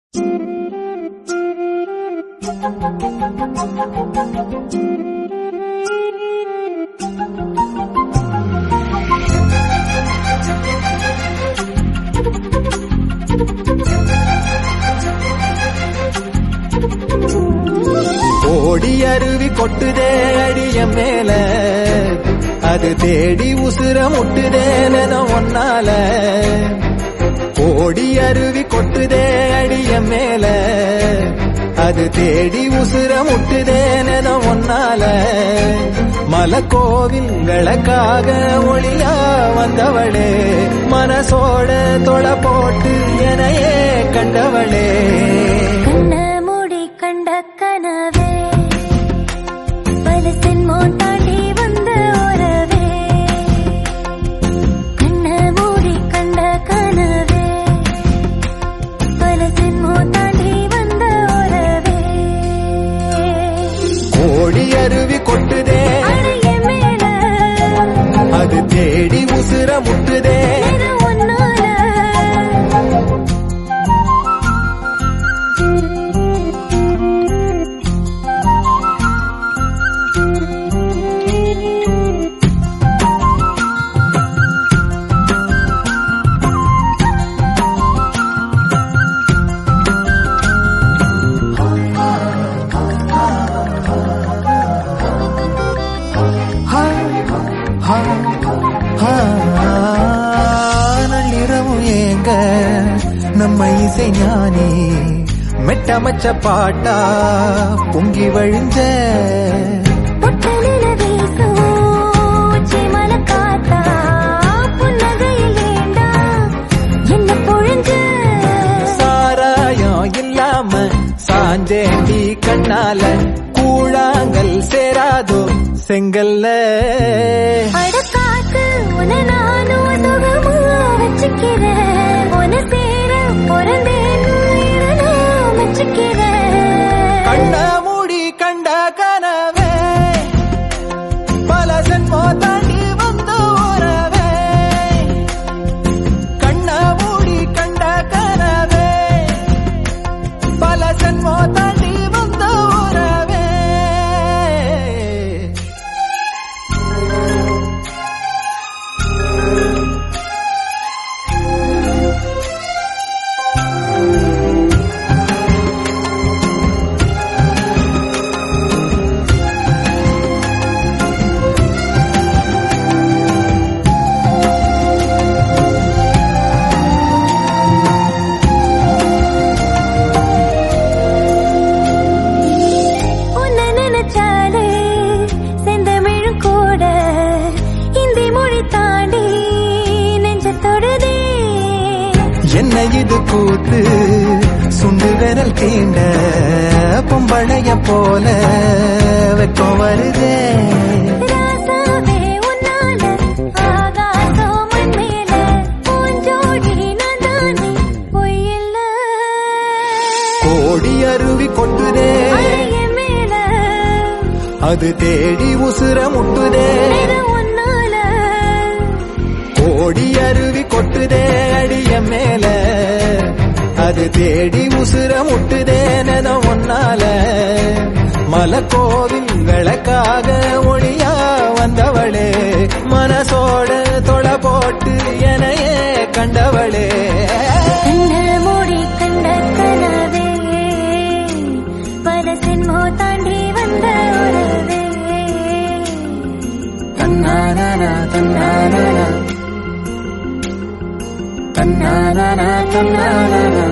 ஓடி அருவி கொட்டுதே அடிய மேல, அது தேடி உசுர முட்டுதேன ஒன்னால. ஓடி அருவி கொட்டுதே அடிய மேல, அது தேடி உசுர முட்டுதேன ஒன்னால. மலக்கோவில் விளக்காக ஒளியா வந்தவளே, மனசோட தொலை போட்டு எனையே கண்டவளே. கண்ட கனவே பலசின் மோட்டாண்டி வந்த உறவே, கண்ண மூடி கண்ட கனவே பலசின் மோட்டாண்டி வந்த உறவே. ஓடி அருவி கொட்டுதே அடைய மேல, அது தேடி உசுர முட்டுதே ஒன்னால. நள்ளிரவு ஏங்க நம்ம இசை ஞானி மெட்டமச்ச பாட்டா பொங்கி வழிஞ்ச. பொட்டலில வீசும் உச்சி மலக்காத்தா, புன்னகையில் ஏண்டா என்ன பொழிஞ்ச. சாராயம் இல்லாம சாஞ்சேண்டி கண்ணால, கூழாங்கல் சேராதோ செங்கல்ல. அடக்காத்து உன நானும் சுகமா வச்சுக்கிறேன், உன சேர பொறந்தேன்னு நான் வச்சுக்கிறேன். கண்ண மூடி கண்ட கனவே பல சென்மோ தாண்டி வந்த உறவே. கண்ண மூடி கண்ட கனவே பல சென்மோ தாண்டி வந்த உறவே. உன்னை நினைச்சாலே செந்தமிழும் கூட இந்தி மொழி தாண்டி நெஞ்ச தொடுதே. என்ன இது கூத்து சுண்டு விரல் தீண்ட, பொம்பளைய போல வெக்கம் வருதே. ராசாவே உன்னால ஆகாசம் மண் மேல, பூஞ்சோடி நான் தானே பொய்யில்ல. கோடி அருவி கொட்டுதே அடைய மேல, அது தேடி உசுர முட்டுதே. ஒன்னால. கோடி அருவி கொட்டுதே அடிய மேல, அது தேடி உசுர முட்டுதேன ஒன்னால. மலக்கோவில் விளக்காக ஒளியா வந்தவளே, மனசோட தொலை போட்டு எனையே கண்டவளே. கண்ண மூடி கண்ட கனவே பலசின் மோட்டாண்டி வந்த உறவே. தன்னானா தன்னானா தன்னானா தன்னானா